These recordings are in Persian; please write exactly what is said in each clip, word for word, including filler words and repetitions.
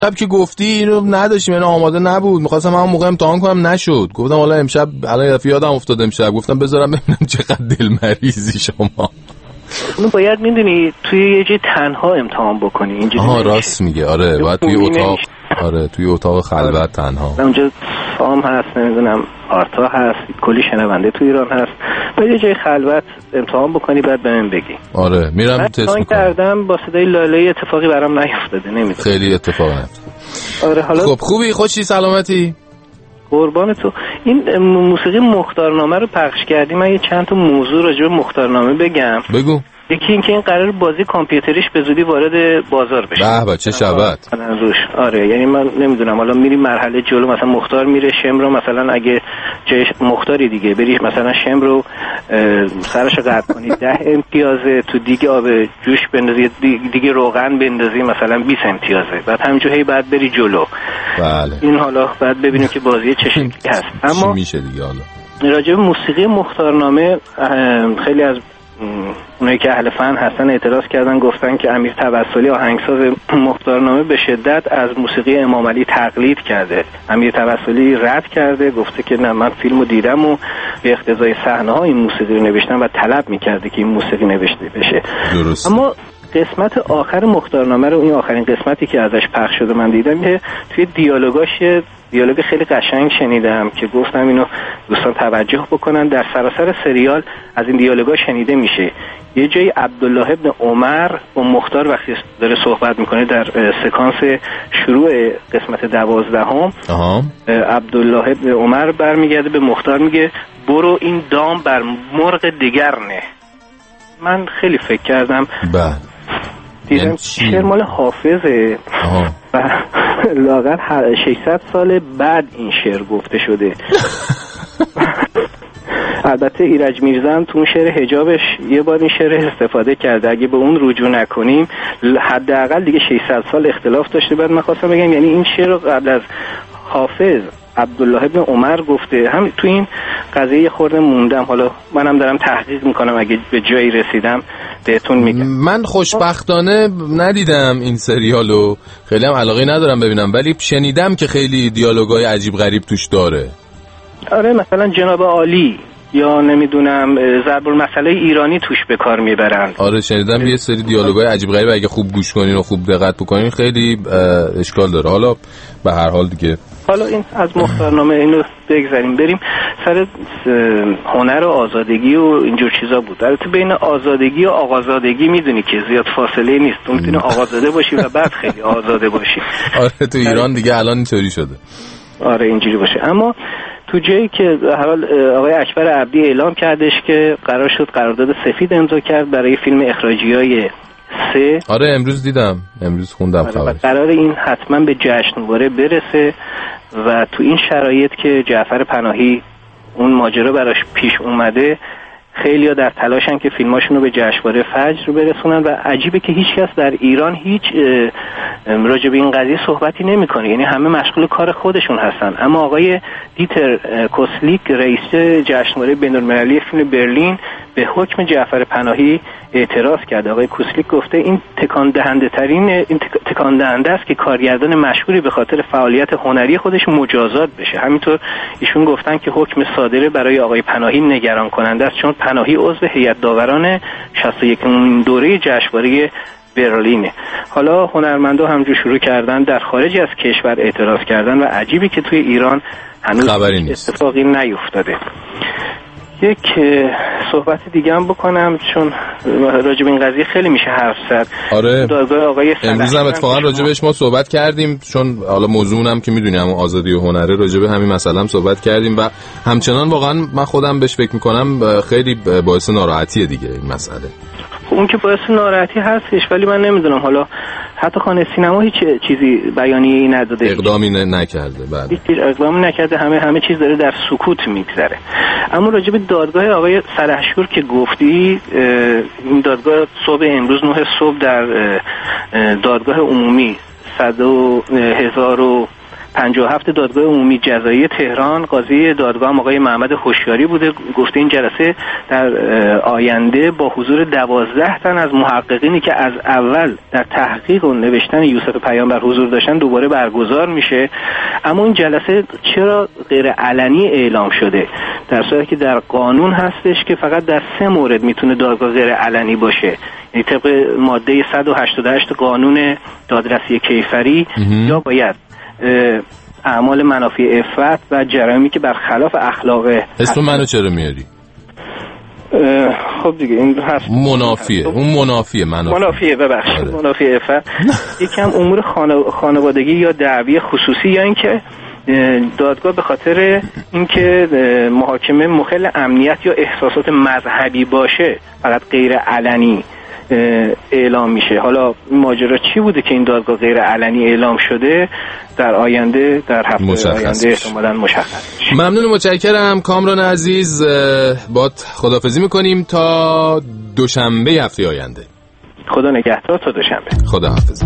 شب که گفتی اینو نداشتیم، اینو آماده نبود، می‌خواستم همون موقع امتحان کنم نشد. گفتم حالا امشب الان یادم افتاد امشب گفتم بذارم ببینم چقدر دلمریزی شما. اونو باید میدونی توی یه جای تنها امتحان بکنی اینجوری. آها راست میگه. آره باید توی اتاق. آره توی اتاق خلوت آره. تنها. اونجا فام هست، نمیدونم آرتا هست، کلی شنونده تو ایران هست. باید یه جای خلوت امتحان بکنی بعد بهم بگی. آره میرم تست میکنم. کردم با صدای لاله اتفاقی برام نیفتاده، نمیدونم. خیلی اتفاق نیفتاد. آره حالا خب خوبی، خوشی، سلامتی؟ قربان تو. این موسیقی مختارنامه رو پخش کردی، من یه چند تا موضوع راجع به مختارنامه بگم. بگو. یکی این که این قرار بازی کامپیوتریش به زودی وارد بازار بشه. به به چه شبت. آره یعنی من نمیدونم حالا میری مرحله جلو، مثلا مختار میره شم رو مثلا اگه جای مختاری دیگه بری مثلا شم رو سرشو قطع کنی ده امتیازه، تو دیگه آب جوش بندازی دیگه روغن بندازی مثلا بیست امتیازه، بعد همینجوری هی بعد بری جلو. بله. این حالا بعد ببینیم که بازی چه شکلی هست. اما میشه دیگه حالا راجع به موسیقی مختارنامه خیلی از اونایی که اهل فن هستن اعتراض کردن، گفتن که امیر توسلی آهنگساز مختارنامه به شدت از موسیقی امام علی تقلید کرده. امیر توسلی رد کرده، گفته که نه من فیلمو دیدم و به اقتضای صحنه‌ها این موسیقی رو نوشتم و طلب می‌کرده که این موسیقی نوشته بشه. درست. اما قسمت آخر مختارنامه رو، این آخرین قسمتی که ازش پخش شده من دیدم که توی دیالوگاش دیالوگ خیلی قشنگ شنیدم که گفتم اینو دوستان توجه بکنن. در سراسر سریال از این دیالوگا شنیده میشه. یه جایی عبدالله ابن عمر با مختار وقتی داره صحبت میکنه در سکانس شروع قسمت دوازدهم، عبدالله ابن عمر برمیگرده به مختار میگه برو این دام بر مرغ دیگر نه. من خیلی فکر کردم بله دیدم شعر مال حافظه و لااقل ششصد سال بعد این شعر گفته شده. البته ایرج میرزا هم تو اون شعر حجابش یه بار این شعر استفاده کرده، اگه به اون رجوع نکنیم حداقل دیگه ششصد سال اختلاف داشته. بعد من خواستم بگم یعنی این شعر رو قبل از حافظ عبدالله ابن عمر گفته. هم تو این قضیه خورده موندم، حالا منم دارم تحقیق میکنم، اگه به جایی رسیدم بهتون میگم. من خوشبختانه ندیدم این سریالو، خیلی هم علاقه ندارم ببینم، ولی شنیدم که خیلی دیالوگای عجیب غریب توش داره. آره مثلا جناب عالی یا نمیدونم ضرب المثل ایرانی توش به کار میبرن. آره شنیدم یه سری دیالوگای عجیب غریب اگه خوب گوش کنین و خوب دقت بکنین خیلی اشکال داره. حالا به هر حال دیگه حالا این از مختارنامه اینو بگذاریم، بریم سر هنر و آزادگی و اینجور چیزا بود. البته بین آزادگی و آقازادگی میدونی که زیاد فاصله نیست، تو میتونی آقازاده باشی و بعد خیلی آزاده باشی. آره تو ایران دیگه الان اینطوری شده. آره اینجوری باشه. اما تو جایی که حال آقای اکبر عبدی اعلام کردش که قرار شد قرارداد سفید امضا کرد برای فیلم اخراجیای سه. آره امروز دیدم، امروز خوندم خبرش. قرار این حتما به جشنواره برسه و تو این شرایط که جعفر پناهی اون ماجرا براش پیش اومده، خیلی‌ها در تلاشن که فیلماشون رو به جشنواره فجر رو برسونن و عجیبه که هیچ کس در ایران هیچ راجع به این قضیه صحبتی نمی‌کنه، یعنی همه مشغول کار خودشون هستن. اما آقای دیتر کوسلیک رئیس جشنواره بین‌المللی فیلم برلین به حکم جعفر پناهی اعتراض کرد. آقای کوسلیک گفته این تکان دهنده ترین این تکان دهنده است که کارگردان مشهوری به خاطر فعالیت هنری خودش مجازات بشه. همینطور ایشون گفتن که حکم صادره برای آقای پناهی نگران کننده است، چون پناهی عضو هیئت داوران شصت و یکمین دوره جشنواره برلینه. حالا هنرمندا همجور شروع کردن در خارج از کشور اعتراض کردن و عجیبه که توی ایران هنوز اتفاقی نیفتاده. یک صحبت دیگه هم بکنم چون راجب این قضیه خیلی میشه حرف زد. آره آقای امروز هم اتفاقا راجبش ما صحبت کردیم، چون حالا موضوعم که میدونی همون آزادی و هنره، راجب همین مسئله هم صحبت کردیم و همچنان واقعا من خودم بهش فکر میکنم خیلی باعث ناراحتیه دیگه این مسئله. اون که باعث ناراحتی هستش، ولی من نمیدونم حالا حتی خانه سینما هیچ چیزی بیانیه‌ای نداده، اقدامی نکرده. بله هیچ اقدامی نکرده، همه همه چیز داره در سکوت میگذره. اما راجع به دادگاه آقای سلحشور که گفتی، این دادگاه صبح امروز نه صبح در دادگاه عمومی صد و هزار و پنجاه و هفت دادگاه عمومی جزایی تهران، قاضی دادگاه آقای محمد هوشیاری بوده. گفته این جلسه در آینده با حضور دوازده تن از محققینی که از اول در تحقیق و نوشتن یوسف پیامبر حضور داشتن دوباره برگزار میشه. اما این جلسه چرا غیر علنی اعلام شده، در صورتی که در قانون هستش که فقط در سه مورد میتونه دادگاه غیر علنی باشه، یعنی طبق ماده صد و هشتاد و هشت قانون دادرسی کیفری، یا باید اعمال منافی عفت و جرایمی که برخلاف اخلاق. اسم منو چرا میاری؟ خب دیگه این هست منافیه، اون منافیه منافیه منافیه ببخشید منافی عفت. یکم امور خانوادگی یا دعوی خصوصی، یا اینکه دادگاه به خاطر اینکه محاکمه مخل امنیت یا احساسات مذهبی باشه فقط غیر علنی اعلام میشه. حالا ماجرا چی بوده که این دادگاه غیر علنی اعلام شده، در آینده در هفته آینده احتمالاً مشخص میشه. ممنون، متشکرم کامران عزیز. بات خداحافظی میکنیم تا دوشنبه هفته آینده. خدا نگهدار تا دوشنبه. خدا حافظ.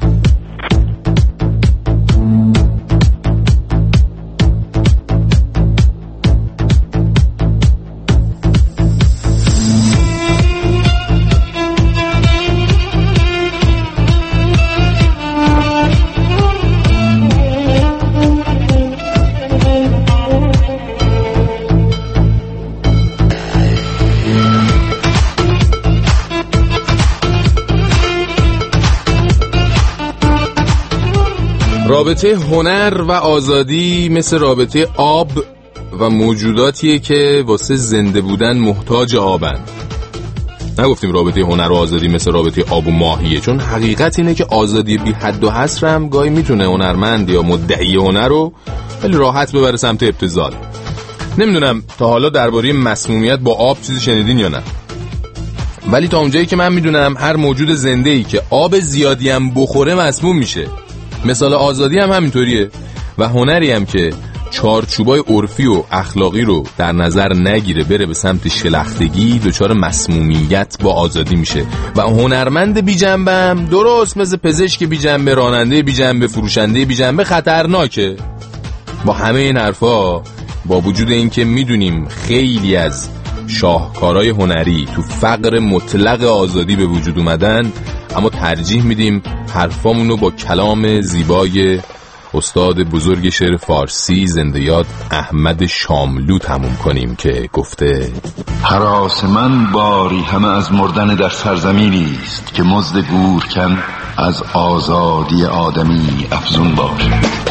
رابطه هنر و آزادی مثل رابطه آب و موجوداتیه که واسه زنده بودن محتاج آبن. نگفتیم رابطه هنر و آزادی مثل رابطه آب و ماهیه، چون حقیقت اینه که آزادی بی حد و حصر هم گاهی میتونه هنرمند یا مدعی هنر رو خیلی راحت ببره سمت ابتذال. نمیدونم تا حالا درباره مسمومیت با آب چیزی شنیدین یا نه، ولی تا اونجایی که من میدونم هر موجود زنده‌ای که آب زیادی هم بخوره مسموم میشه. مثال آزادی هم همینطوریه و هنری هم که چارچوبای عرفی و اخلاقی رو در نظر نگیره بره به سمت شلختگی دچار مسمومیت با آزادی میشه. و هنرمند بی جنبه هم درست مثل پزشک بی جنبه، راننده بی جنبه، فروشنده بی جنبه خطرناکه. با همه این حرفا، با وجود اینکه میدونیم خیلی از شاهکارهای هنری تو فقر مطلق آزادی به وجود اومدن، اما ترجیح میدیم حرفامونو با کلام زیبای استاد بزرگ شعر فارسی زنده یاد احمد شاملو تموم کنیم که گفته: هراس من باری همه از مردن در سرزمینی است که مزد گورکن از آزادی آدمی افزون باشد.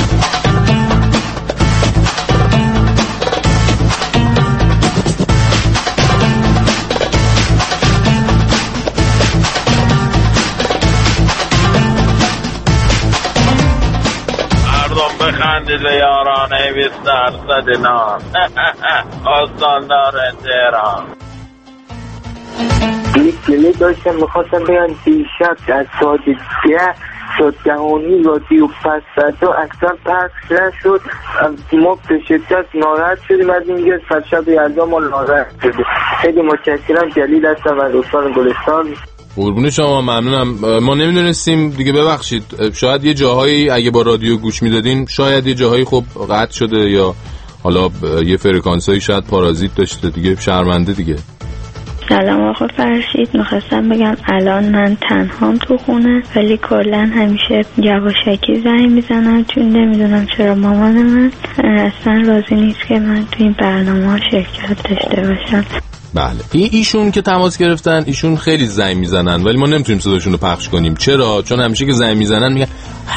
خندیده یارانه بیست درصد نان آستاندار تهران. یک گله داشتم میخواستم بگم دیشب از ساعت ده ساعت دهانی رادیو پس فردا اکثر پخش نشد. ما به شدت ناراحت شدیم از این دیگه شب یلدا ما ناراحت شدیم. خیلی متشکرم. جلیل هستم از استان گلستان. قربون شما، ممنونم. ما نمیدونستیم دیگه، ببخشید. شاید یه جاهایی اگه با رادیو گوش میدادین شاید یه جاهایی خب قطع شده یا حالا یه فرکانسایی شاید پارازیت داشته دیگه، شرمنده دیگه. سلام آقا فرشید، میخواستم بگم الان من تنهام تو خونه، ولی کلا همیشه یواشکی زنگ میزنم چون نمیدونم چرا مامان من اصلا راضی نیست که من تو این برنامه شرکت داشته باشم. بله، این ایشون که تماس گرفتن، ایشون خیلی زنگ میزنن ولی ما نمیتونیم صداشون رو پخش کنیم. چرا؟ چون همیشه که زنگ میزنن میگن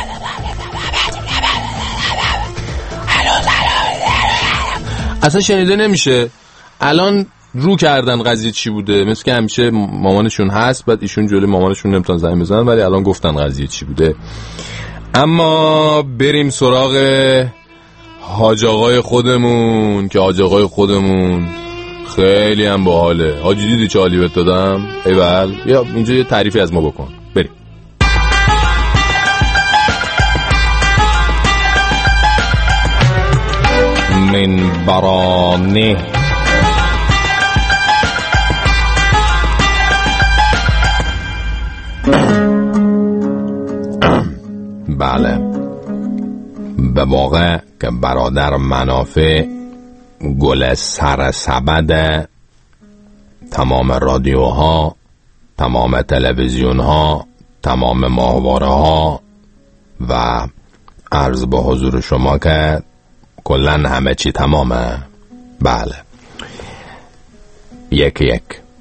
اصلا شنیده نمیشه. الان رو کردن قضیه چی بوده، مثل که همیشه مامانشون هست، بعد ایشون جلوی مامانشون نمیتونن زنگ بزنن، ولی الان گفتن قضیه چی بوده. اما بریم سراغ حاج آقای خودمون که حاج آقای خودمون خیلی هم باحاله. حاجی دیدی چه حالی بهت دادم؟ ایول، یا اینجا یه تعریفی از ما بکن. بریم. من برانه بله به واقع که برادر منافع گل سرسبد تمام رادیوها، تمام تلویزیون ها، تمام ماهواره ها و عرض به حضور شما که کلن همه چی تمامه. بله، یک یک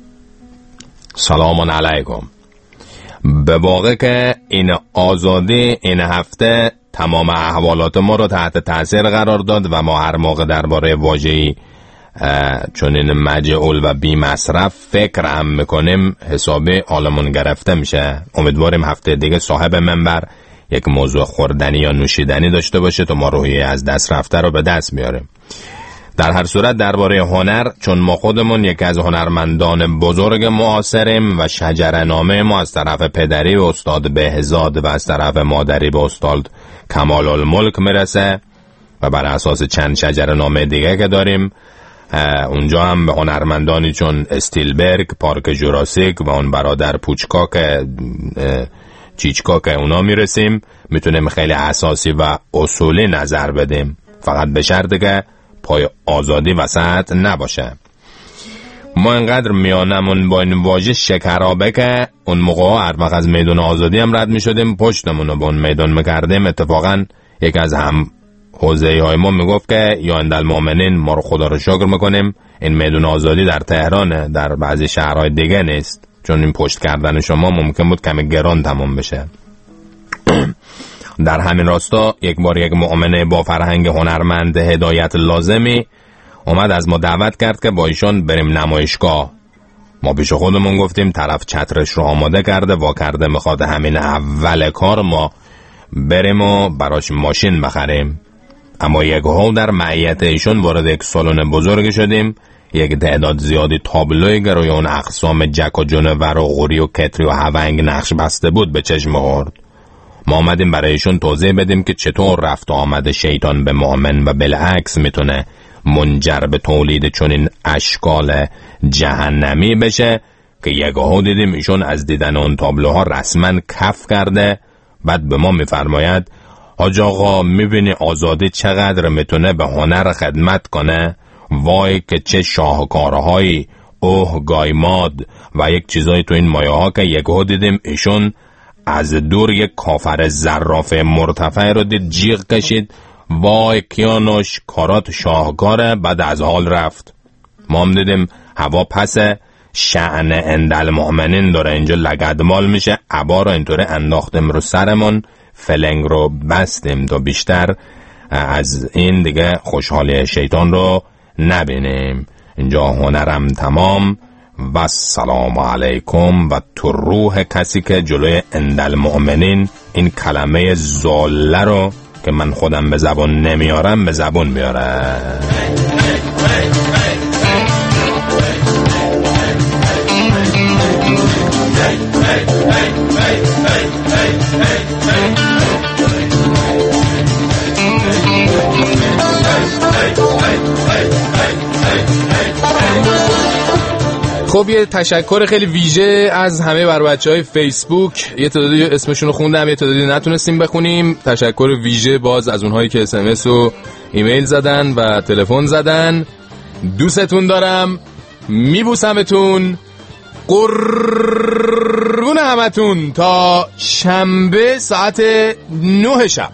سلام علیکم. به واقع که این آزادی این هفته تمام احوالات ما رو تحت تاثیر قرار داد و ما هر موقع درباره واژه‌ای چون این مجعول و بی مصرف فکر هم میکنیم حسابی حالمون گرفته میشه. امیدواریم هفته دیگه صاحب منبر یک موضوع خوردنی یا نوشیدنی داشته باشه تا ما روحیه از دست رفته رو به دست بیاریم. در هر صورت درباره هنر، چون ما خودمون یک از هنرمندان بزرگ معاصریم و شجره‌نامه ما از طرف پدری به استاد بهزاد و از طرف مادری به استاد کمال الملک میرسه و بر اساس چند شجره‌نامه دیگه که داریم اونجا هم به هنرمندانی چون استیلبرگ، پارک جوراسیک و اون برادر پوچکاک چیچکاک اونا میرسیم. میتونیم خیلی اساسی و اصولی نظر بدیم، فقط به شرطی که پای آزادی وسط نباشه. ما انقدر میانمون با این واژه شکرابه که اون موقع هر وقت از میدان آزادی هم رد میشدیم پشتمون رو به اون میدان میکردیم. اتفاقا یک از هم حوزه‌ای های ما میگفت که یا اندالمؤمنین ما رو خدا رو شکر میکنیم این میدان آزادی در تهرانه، در بعضی شهرهای دیگه نیست، چون این پشت کردن شما ممکن بود کمی گران تمام بشه. در همین راستا یک بار یک مؤمنه با فرهنگ هنرمند هدایت لازمی اومد از ما دعوت کرد که با ایشان بریم نمایشگاه. ما پیش خودمون گفتیم طرف چترش رو آماده کرده وا کرده میخواد همین اول کار ما بریم و براش ماشین بخریم. اما یک ها در معیت ایشون وارد یک سالن بزرگ شدیم. یک تعداد زیادی تابلوی گروی اون اقسام جک و جونور و غوری و کتری و هونگ نقش بسته بود به چشم خورد. ما آمدیم برایشون توضیح بدیم که چطور رفت و آمد شیطان به مؤمن و بالعکس میتونه منجر به تولید چنین اشکال جهنمی بشه که یگاهو دیدیم ایشون از دیدن اون تابلوها رسما کف کرده. بعد به ما میفرماید حاج آقا میبینی آزادی چقدر میتونه به هنر خدمت کنه؟ وای که چه شاهکارهایی، اوه گایماد و یک چیزایی تو این مایه ها که یگاهو دیدیم ایشون از دور یک کافر زراف مرتفع رو دید جیغ کشید وای کیانوش کارات شاهکاره. بعد از حال رفت. ما هم دیدیم هوا پس شأن اندالمؤمنین داره اینجا لگدمال میشه. عبا رو اینطوری انداختیم رو سرمون، فلنگ رو بستیم تا بیشتر از این دیگه خوشحالی شیطان رو نبینیم. اینجا هنرم تمام و سلام علیکم و تو روح کسی که جلوی اندالمؤمنین این کلمه زاله رو که من خودم به زبان نمیارم به زبان بیاره. خب یه تشکر خیلی ویژه از همه بر بچهای فیسبوک. یه تعدادی اسمشون رو خوندم، یه تعدادی نتونستیم بخونیم. تشکر ویژه باز از اونهایی که اس ام اس و ایمیل زدن و تلفن زدن. دوستتون دارم، میبوسمتون، قربون همتون تا شنبه ساعت نه شب.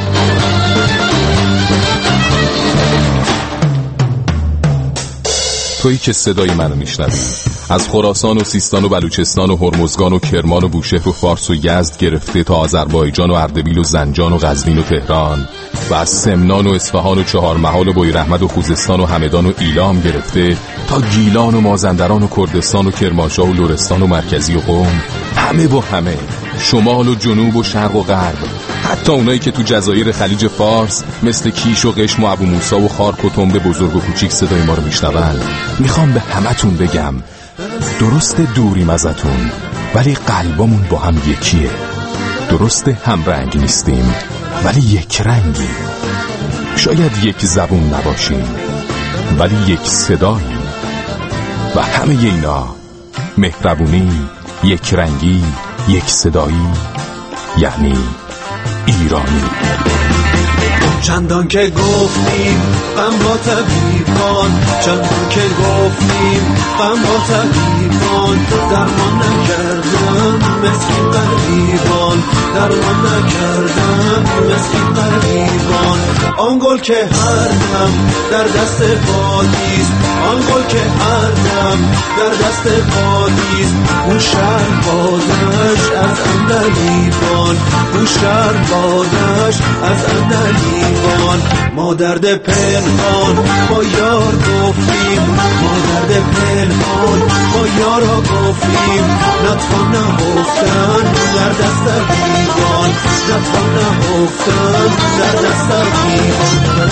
تویی که صدای منو میشنوی از خراسان و سیستان و بلوچستان و هرمزگان و کرمان و بوشهر و فارس و یزد گرفته تا آذربایجان و اردبیل و زنجان و قزوین و تهران و از سمنان و اصفهان و چهارمحال و بویراحمد و خوزستان و همدان و ایلام گرفته تا گیلان و مازندران و کردستان و کرمانشاه و لرستان و مرکزی و قم، همه با همه، شمال و جنوب و شرق و غرب، حتی اونایی که تو جزایر خلیج فارس مثل کیش و قشم و ابو موسی و خارک و تنبه بزرگ و کوچیک صدای ما رو میشنون. میخوام به همتون بگم درست دوریم ازتون ولی قلبمون با هم یکیه. درست هم رنگ نیستیم ولی یک رنگی. شاید یک زبون نباشیم ولی یک صداییم و همه اینا مهربونی، یک رنگی، یک صدایی، یعنی ایرانی. چندان که گفتیم غم با طبیبان، چندان که گفتیم غم با طبیبان، درمان نکردم مسکین غریبان، درمان نکردم مسکین غریبان. آن گل که هر دم در دست بادیست، آن گل که هر دم در دست بادیست، اون شهر بادش از اندلیبان، اون شهر بادش از اندلیبان. ما درد پنهان با یار گفتیم، ما درد پنهان با یارا گفتیم، نتوان نهفتن در دست دیوان، نتوان نهفتن در دست دیوان.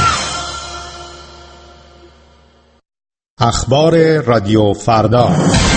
اخبار رادیو فردا.